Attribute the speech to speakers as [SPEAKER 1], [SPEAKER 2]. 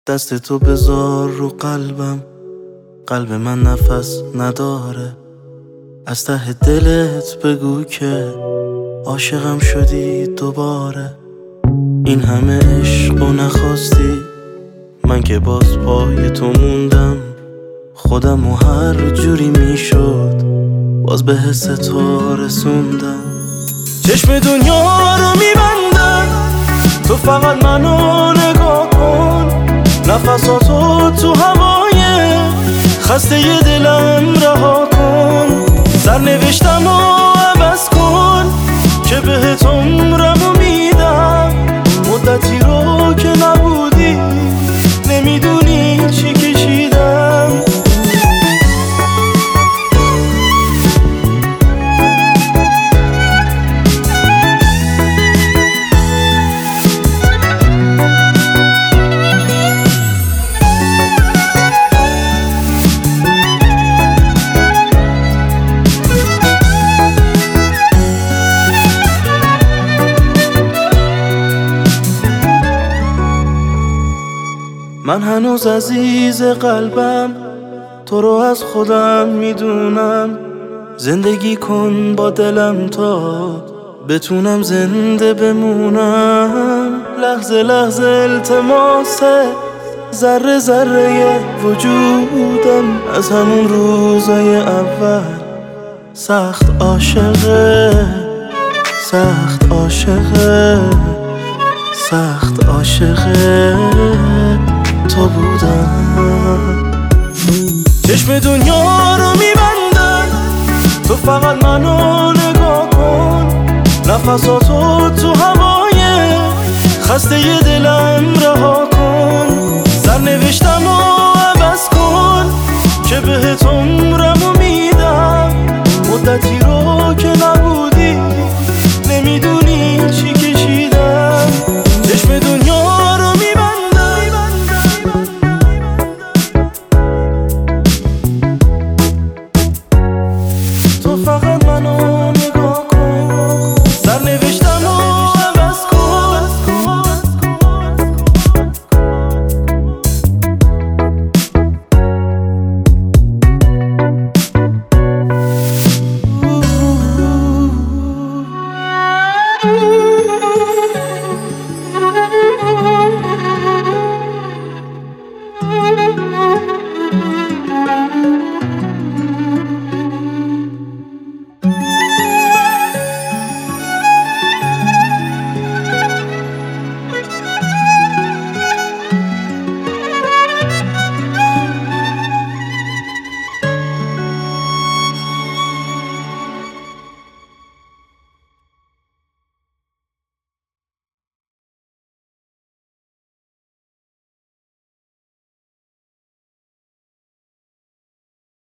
[SPEAKER 1] دست تو بذار رو قلبم، قلب من نفس نداره. از ته دلت بگو که عاشقم شدی دوباره. این همه عشق و نخواستی، من که باز پای تو موندم. خودم و هر جوری میشد باز به حس تو رسوندم. چشم دنیا رو میبندم، تو فقط منو نگاه کن. نفساتو تو هوای خسته ی دلم رها کن. سرنوشتم رو عوض کن که بهت عمرمو میدم. مدتی رو که نبودی نمیدونی چی کشیدم. من هنوز عزیز قلبم، تو رو از خودم میدونم. زندگی کن با دلم تا بتونم زنده بمونم. لحظه لحظه التماسه، ذره ذره وجودم. از همون روزای اول سخت عاشقه، سخت عاشقه، سخت عاشقه تو بودم. چشم دنیا رو میبندم، تو فقط منو نگاه کن. نفساتو تو هوای خسته ی دلم رها